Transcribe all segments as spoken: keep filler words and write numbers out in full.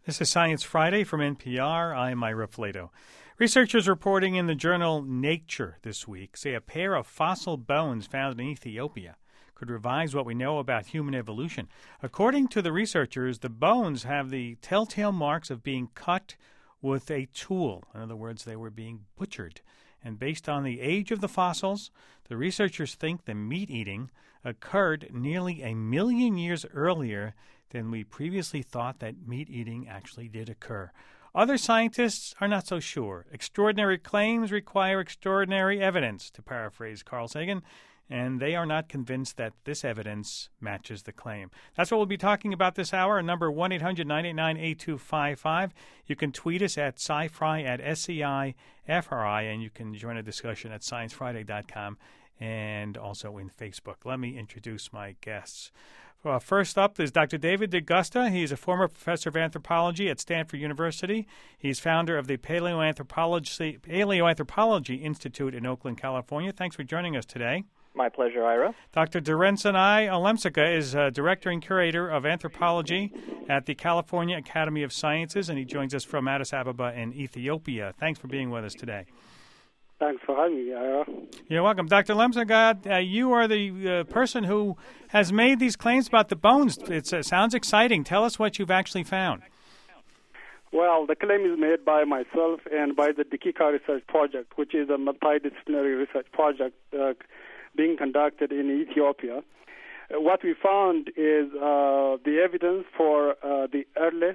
This is Science Friday from N P R. I'm Ira Flato. Researchers reporting in the journal Nature this week say a pair of fossil bones found in Ethiopia could revise what we know about human evolution. According to the researchers, the bones have the telltale marks of being cut with a tool. In other words, they were being butchered. And based on the age of the fossils, the researchers think the meat-eating occurred nearly a million years earlier than we previously thought that meat-eating actually did occur. Other scientists are not so sure. Extraordinary claims require extraordinary evidence, to paraphrase Carl Sagan, and they are not convinced that this evidence matches the claim. That's what we'll be talking about this hour. Our number one eight hundred nine eight nine eight two five five. You can tweet us at SciFri, at S C I F R I, and you can join a discussion at science friday dot com and also in Facebook. Let me introduce my guests. Uh, first up is Doctor David DeGusta. He's a former professor of anthropology at Stanford University. He's founder of the Paleoanthropology, Paleoanthropology Institute in Oakland, California. Thanks for joining us today. My pleasure, Ira. Doctor Durensanai Olemsika is uh, director and curator of anthropology at the California Academy of Sciences, and he joins us from Addis Ababa in Ethiopia. Thanks for being with us today. Thanks for having me, Ira. You're welcome. Doctor Olemsika, uh, you are the uh, person who has made these claims about the bones. It's, it sounds exciting. Tell us what you've actually found. Well, the claim is made by myself and by the Dikika Research Project, which is a multidisciplinary research project uh, being conducted in Ethiopia. Uh, what we found is uh, the evidence for uh, the earliest,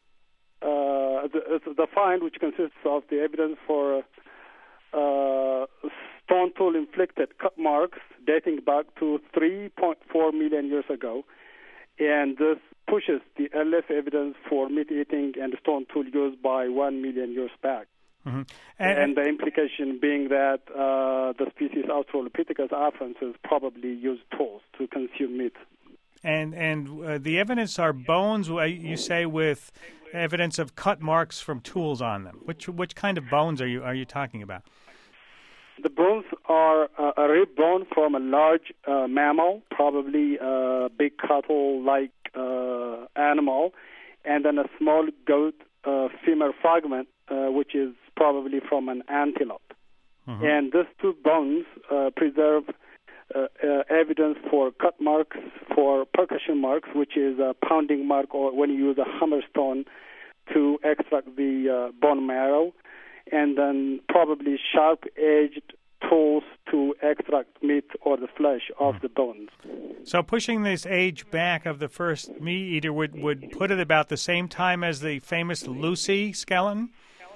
uh, the, the find, which consists of the evidence for uh, stone tool inflicted cut marks dating back to three point four million years ago, and this pushes the earliest evidence for meat eating and stone tool use by one million years back. Mm-hmm. and, and the implication being that uh, the species Australopithecus afarensis probably used tools to consume meat. And and uh, the evidence are bones, you say, with evidence of cut marks from tools on them. Which which kind of bones are you are you talking about? The bones are uh, a rib bone from a large uh, mammal, probably a big cattle-like uh, animal, and then a small goat uh, femur fragment, uh, which is probably from an antelope. Mm-hmm. And these two bones uh, preserve uh, uh, evidence for cut marks, for percussion marks, which is a pounding mark, or when you use a hammerstone to extract the uh, bone marrow, and then probably sharp-edged tools to extract meat or the flesh of mm. the bones. So pushing this age back of the first meat eater would, would put it about the same time as the famous Lucy skeleton?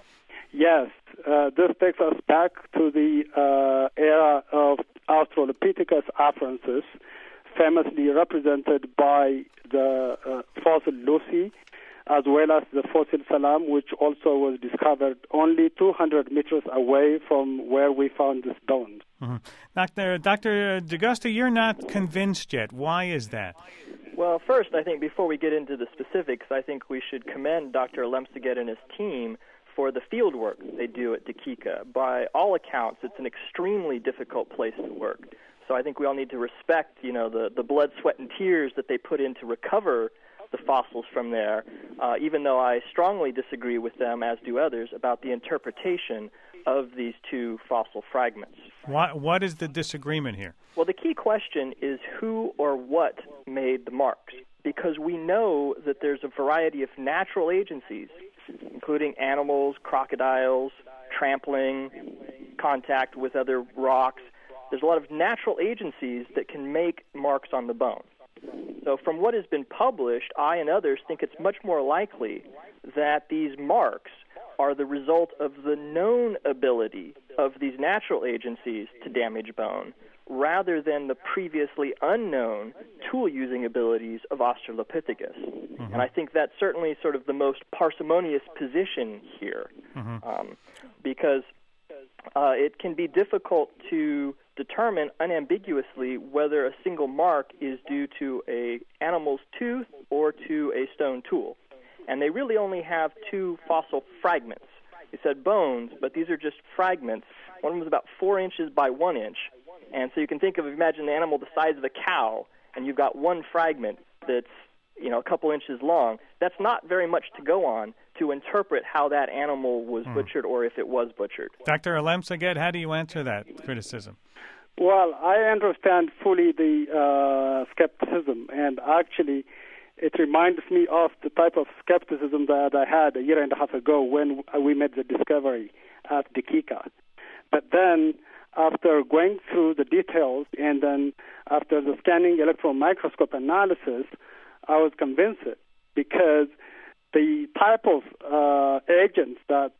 Yes. Uh, this takes us back to the uh, era of Australopithecus afarensis, famously represented by the uh, fossil Lucy, as well as the fossil Salam, which also was discovered only two hundred meters away from where we found these bones. Mm-hmm. Doctor Doctor DeGusta, you're not convinced yet. Why is that? Well, first, I think before we get into the specifics, I think we should commend Doctor Olemsika and his team for the field work they do at Dikika. By all accounts, it's an extremely difficult place to work. So I think we all need to respect, you know, the, the blood, sweat, and tears that they put in to recover the fossils from there, uh, even though I strongly disagree with them, as do others, about the interpretation of these two fossil fragments. What, what is the disagreement here? Well, the key question is who or what made the marks, because we know that there's a variety of natural agencies, including animals, crocodiles, trampling, contact with other rocks. There's a lot of natural agencies that can make marks on the bone. So from what has been published, I and others think it's much more likely that these marks are the result of the known ability of these natural agencies to damage bone, rather than the previously unknown tool-using abilities of Australopithecus. Mm-hmm. And I think that's certainly sort of the most parsimonious position here, mm-hmm. um, because uh, it can be difficult to determine unambiguously whether a single mark is due to a animal's tooth or to a stone tool. And they really only have two fossil fragments. You said bones, but these are just fragments. One of them is about four inches by one inch. And so you can think of, imagine an animal the size of a cow, and you've got one fragment that's you know, a couple inches long, that's not very much to go on to interpret how that animal was mm. butchered or if it was butchered. Doctor Alemseged, how do you answer that criticism? Well, I understand fully the uh, skepticism, and actually it reminds me of the type of skepticism that I had a year and a half ago when we made the discovery at Dikika. But then, after going through the details and then after the scanning electron microscope analysis, I was convinced because the type of uh, agents that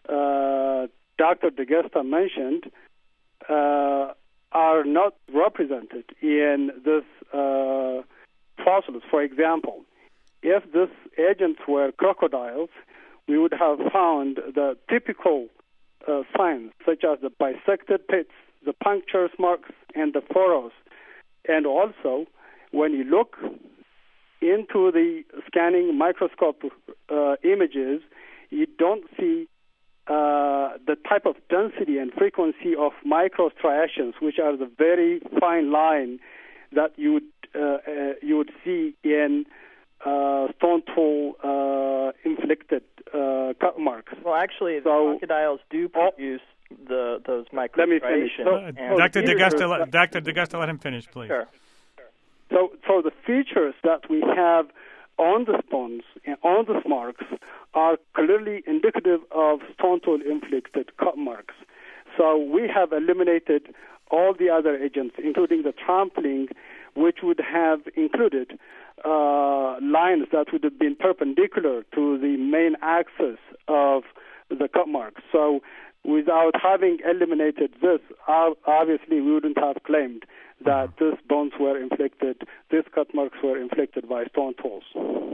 uh, Doctor DeGusta mentioned uh, are not represented in this uh, fossils. For example, if these agents were crocodiles, we would have found the typical uh, signs, such as the bisected pits, the punctures marks, and the furrows. And also, when you look into the scanning microscope uh, images, you don't see uh, the type of density and frequency of microstriations, which are the very fine line that you would uh, uh, you would see in uh, stone tool uh, inflicted uh, cut marks. Well, actually, the so, crocodiles do produce oh, the those microstriations. Let me finish. So, uh, Doctor DeGusta, Doctor DeGusta, let him finish, please. Sure. So, so the features that we have on the stones and on the marks are clearly indicative of stone tool inflicted cut marks. So we have eliminated all the other agents, including the trampling, which would have included uh, lines that would have been perpendicular to the main axis of the cut marks. So without having eliminated this, obviously we wouldn't have claimed that these bones were inflicted, these cut marks were inflicted by stone tools.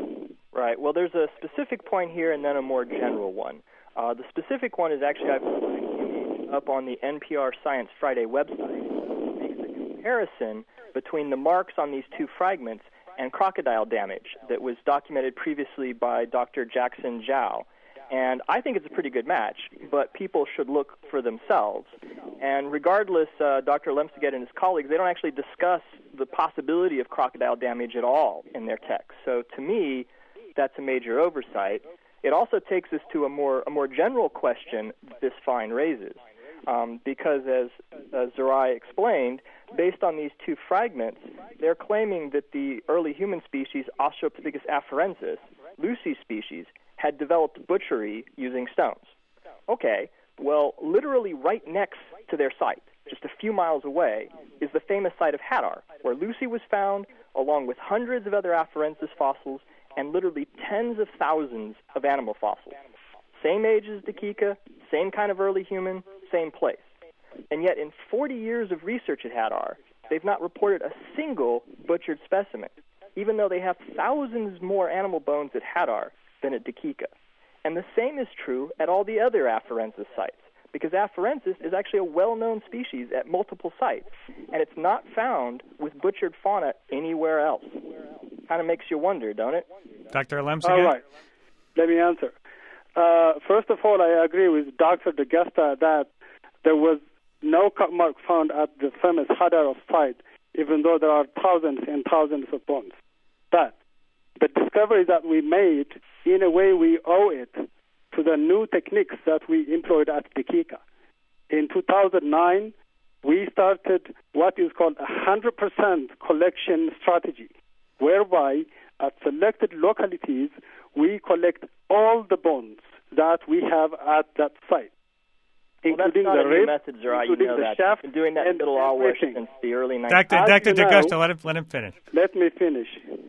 Right. Well, there's a specific point here and then a more general one. Uh, the specific one is actually I've put an image up on the N P R Science Friday website. It makes a comparison between the marks on these two fragments and crocodile damage that was documented previously by Doctor Jackson Zhao. And I think it's a pretty good match, but people should look for themselves. And regardless, uh, Doctor Alemseged and his colleagues, they don't actually discuss the possibility of crocodile damage at all in their text. So to me, that's a major oversight. It also takes us to a more a more general question this find raises. Um, because as, as Zerai explained, based on these two fragments, they're claiming that the early human species, Australopithecus afarensis, Lucy's species, had developed butchery using stones. Okay, well, literally right next to their site, just a few miles away, is the famous site of Hadar, where Lucy was found, along with hundreds of other afarensis fossils and literally tens of thousands of animal fossils. Same age as Dikika, same kind of early human, same place. And yet in forty years of research at Hadar, they've not reported a single butchered specimen, even though they have thousands more animal bones at Hadar than at Dikika. And the same is true at all the other afarensis sites, because afarensis is actually a well-known species at multiple sites, and it's not found with butchered fauna anywhere else. Kind of makes you wonder, don't it? Doctor Alemseged? All right. Let me answer. Uh, first of all, I agree with Doctor DeGusta that there was no cut mark found at the famous Hadar site, even though there are thousands and thousands of bones. But the discovery that we made, in a way, we owe it to the new techniques that we employed at Dikika. In two thousand nine, we started what is called a one hundred percent collection strategy, whereby at selected localities, we collect all the bones that we have at that site, well, including that's not the a new rib, method, Zerai. including you know the that. shaft, You've been doing that in and Middle Alwash everything. since the early nineties. Doctor Doctor you know, DeGusta, let him, let him finish. Let me finish.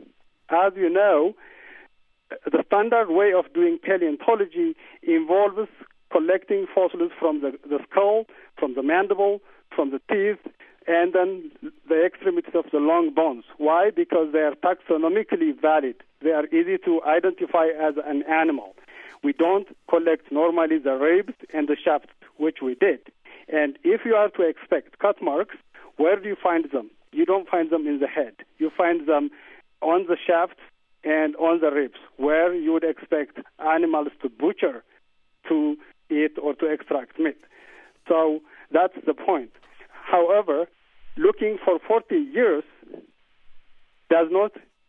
As you know, the standard way of doing paleontology involves collecting fossils from the, the skull, from the mandible, from the teeth, and then the extremities of the long bones. Why? Because they are taxonomically valid. They are easy to identify as an animal. We don't collect normally the ribs and the shafts, which we did. And if you are to expect cut marks, where do you find them? You don't find them in the head. You find them on the shafts and on the ribs, where you would expect animals to butcher to eat or to extract meat. So that's the point. However, looking for forty years does not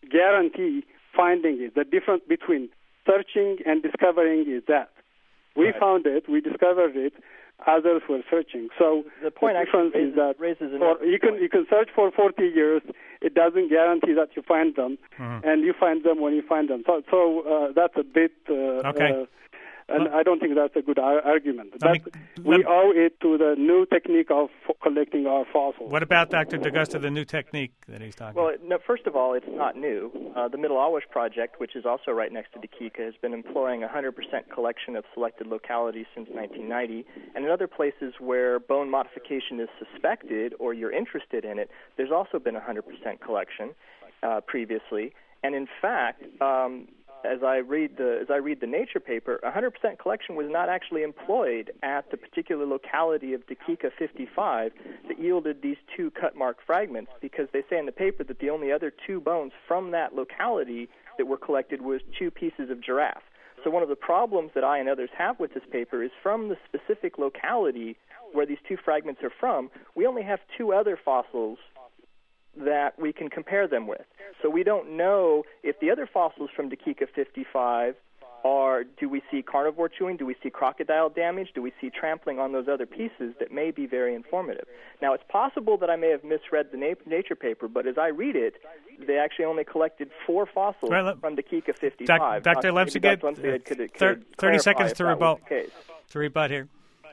guarantee finding it. The difference between searching and discovering is that. We right. found it, we discovered it, others were searching. So the point the difference raises, is that raises for, you can point. you can search for forty years. It doesn't guarantee that you find them, mm-hmm. and you find them when you find them. So, so uh, that's a bit. Uh, okay. Uh, And well, I don't think that's a good ar- argument. me, we me, owe it to the new technique of f- collecting our fossils. What about Doctor DeGusta, the new technique that he's talking well, about? Well, no, first of all, it's not new. Uh, the Middle Awash Project, which is also right next to Dakika, has been employing one hundred percent collection of selected localities since nineteen ninety. And in other places where bone modification is suspected or you're interested in it, there's also been one hundred percent collection uh, previously. And in fact, um, As I read the as I read the Nature paper, one hundred percent collection was not actually employed at the particular locality of Dakika fifty-five that yielded these two cut mark fragments, because they say in the paper that the only other two bones from that locality that were collected was two pieces of giraffe. So one of the problems that I and others have with this paper is from the specific locality where these two fragments are from, we only have two other fossils that we can compare them with. So we don't know if the other fossils from Dakika fifty-five are, do we see carnivore chewing, do we see crocodile damage, do we see trampling on those other pieces that may be very informative. Now, it's possible that I may have misread the na- Nature paper, but as I read it, they actually only collected four fossils right, from Dakika fifty-five. Doctor Lemseged, uh, thirty seconds to rebut. To rebut here.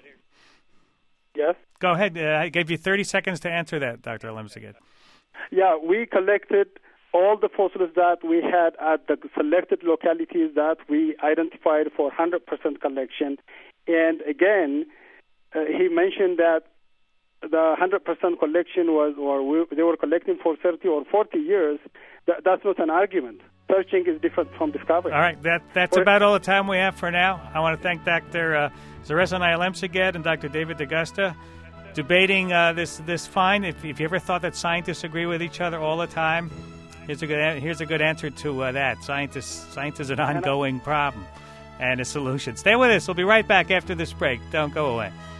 Yes? Go ahead. Uh, I gave you thirty seconds to answer that, Doctor Lemseged. Yeah, we collected all the fossils that we had at the selected localities that we identified for one hundred percent collection. And again, uh, he mentioned that the one hundred percent collection was, or we, they were collecting for thirty or forty years. That, that's not an argument. Searching is different from discovery. All right, that, that's for, about all the time we have for now. I want to thank Doctor Uh, Zaresa Lemseged and Doctor David DeGusta. Debating uh, this this fine. If, if you ever thought that scientists agree with each other all the time, here's a good here's a good answer to uh, that. Scientists science is an ongoing problem and a solution. Stay with us. We'll be right back after this break. Don't go away.